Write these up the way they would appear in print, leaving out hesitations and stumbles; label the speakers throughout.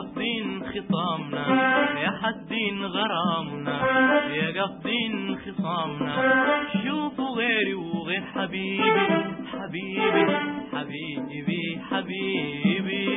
Speaker 1: قصدين خصامنا، يا حاسدين غرامنا، يا قصدين خصامنا، شوفوا غيري وغير حبيبي حبيبي حبيبي حبيبي.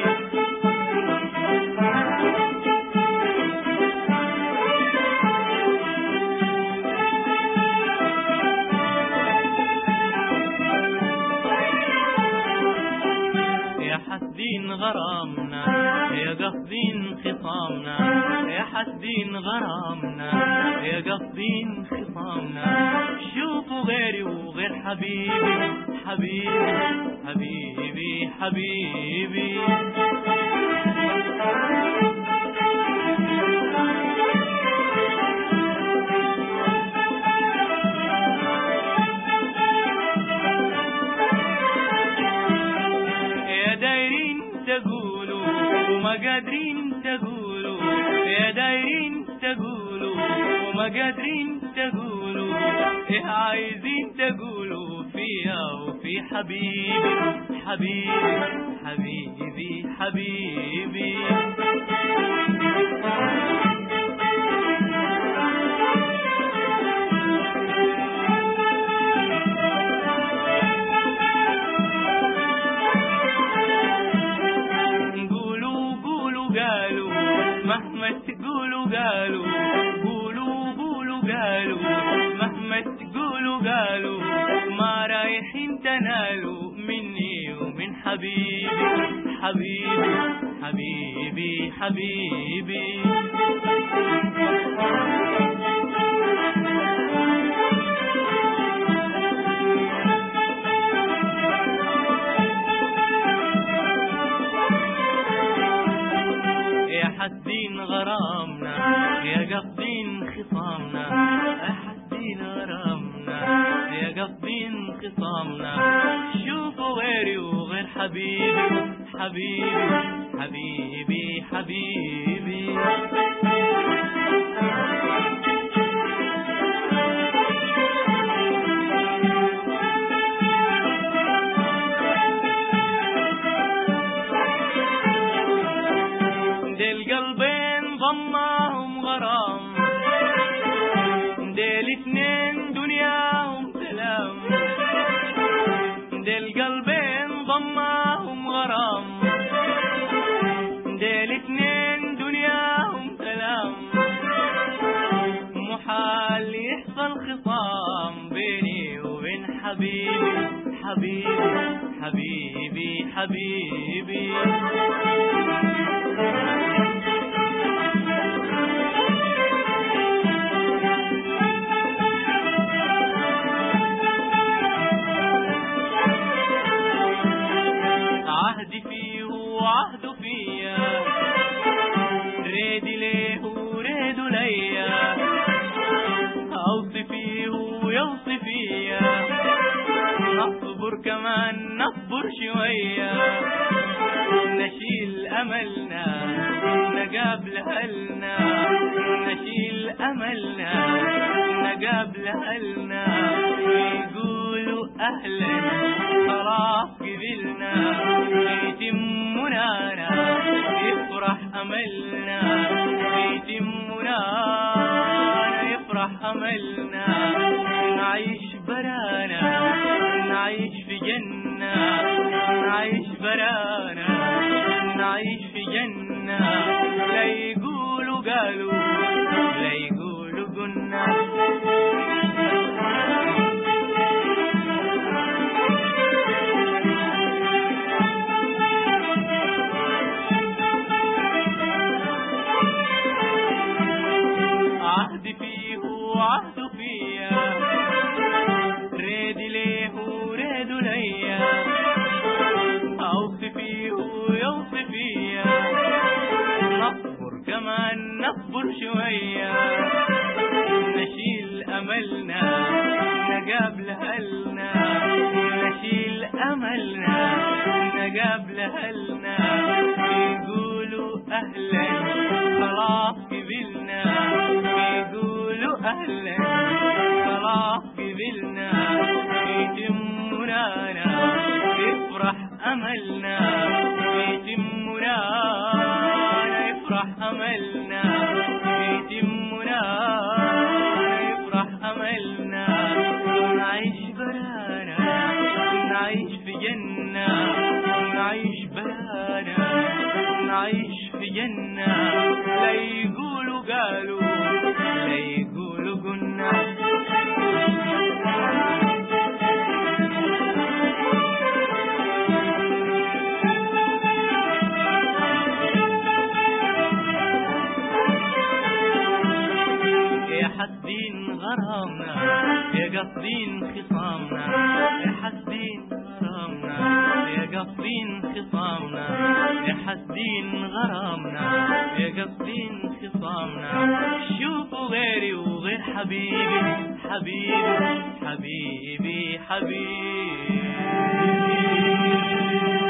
Speaker 1: يا حاسدين غرامنا، يا قصدين خصامنا، يا حاسدين غرامنا، يا قصدين خصامنا، شوفوا غيري وغير حبيبي حبيبي حبيبي حبيبي. تقولوا وما قادرين تقولوا، يا دايرين تقولوا وما قادرين تقولوا، ايه عايزين تقولوا فيها وفي حبيبي حبيبي حبيبي حبيبي. مهما تقولوا قالوا، قولوا قولوا قالوا، مهما تقولوا قالوا، ما رايحين تنالوا مني ومن حبيبي حبيبي حبيبي حبيبي. حاسدين غرامنا، يا قصدين خصامنا، حاسدين غرامنا، يا قصدين خصامنا، شوفوا غيري وغير حبيبي حبيبي حبيبي حبيبي. القلبين ضماهم غرام، دي الاثنين دنياهم سلام، دي القلبين ضماهم غرام، دي الاثنين دنياهم سلام، محال يحصل خصام بيني وبين حبيبي حبيبي حبيبي حبيبي. عهدي فيه وعهده فيا، ريدي ليه وريد ليا، اوصي فيه ويوصي فيا، نصبر كمان نصبر شوية، نشيل املنا نقابل اهلنا، نشيل املنا نقابل اهلنا، يقولوا اهلا خلاص قبلنا، يتم منانا يفرح املنا، يتم منانا يفرح املنا، نعيش برانا نعيش في جنة، نعيش برانا نعيش في جنة، لا يقولوا قالوا لا يقولوا قلنا. عهدي فيه وعهده فيا، ريدي ليه وريد ليا، اوصي فيه ويوصي فيا، نصبر كمان نصبر شوية، نشيل املنا نقابل اهلنا، نشيل املنا نقابل اهلنا، يقولوا اهلا خلاص قبلنا، يقولوا اهلا خلاص قبلنا، يتم منانا يفرح املنا، يتم منانا ولانا نعيش في جنة، لا يقولوا قالوا لا يقولوا قلنا. يا حاسدين غرامنا يا قاصدين خصامنا، يا حاسدين غرامنا يا قاصدين خصامنا، يا حاسدين غرامنا يا قاصدين خصامنا. شوفوا غيري وغير حبيبي حبيبي حبيبي حبيبي.